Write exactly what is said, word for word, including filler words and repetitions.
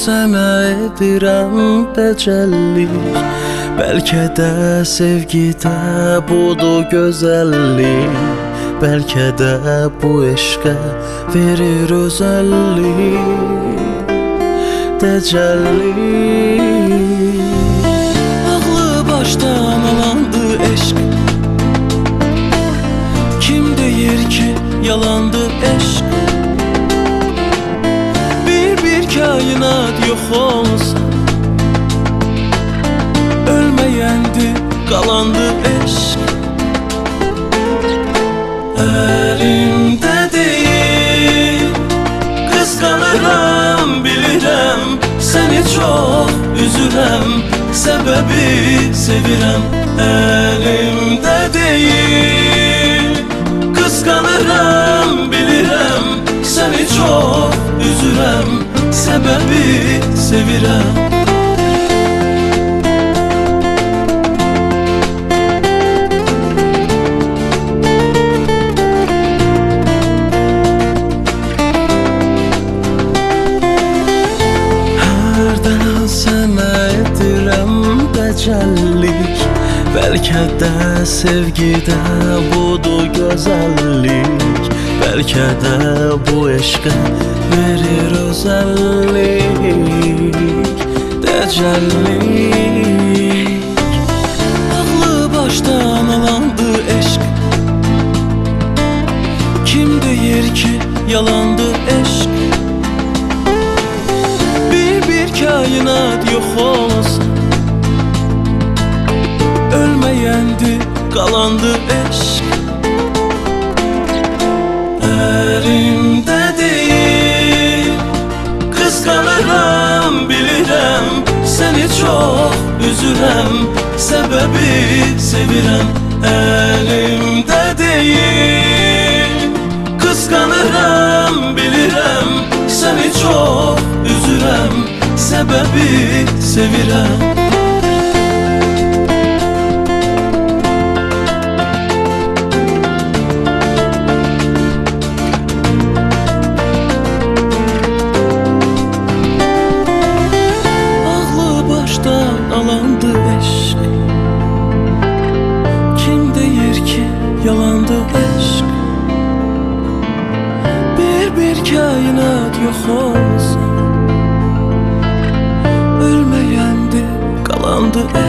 sənə edirəm təcəllik. Bəlkə də sevgidə budur gözəllik, bəlkə də bu eşqə verir özəllik, təcəllik. Ağlı başdan alandı eşq, kim deyir ki yalandı eşq? Bir bir kainat yox olsa, ölməyəndi, qalandı eşq. Əlimdə deyil, qısqanıram, bilirəm, səni çox üzürəm, səbəbi sevirəm. Əlimdə deyil, qısqanıram, bilirəm, səni çox üzürəm, səbəbi sevirəm. Sənə edirəm təcəllik, bəlkə də sevgidə budur gözəllik, bəlkə də bu eşqə verir özəllik, təcəllik. Ağlı başdan alandı eşq, kim deyir ki yalandı eşq? Kainat yox olsa, ölməyəndi, qalandı eşq. Əlimdə deyil, qısqanıram, bilirəm, səni çox üzürəm, səbəbi sevirəm. Əlimdə deyil, qısqanıram, bilirəm, səni çox üzürəm, səbəbi sevirəm. Ağlı başdan alandı eşq, kim deyir ki yalandı eşq? Bir bir kainat yox olsa, ölməyəndi, qalandı eşq.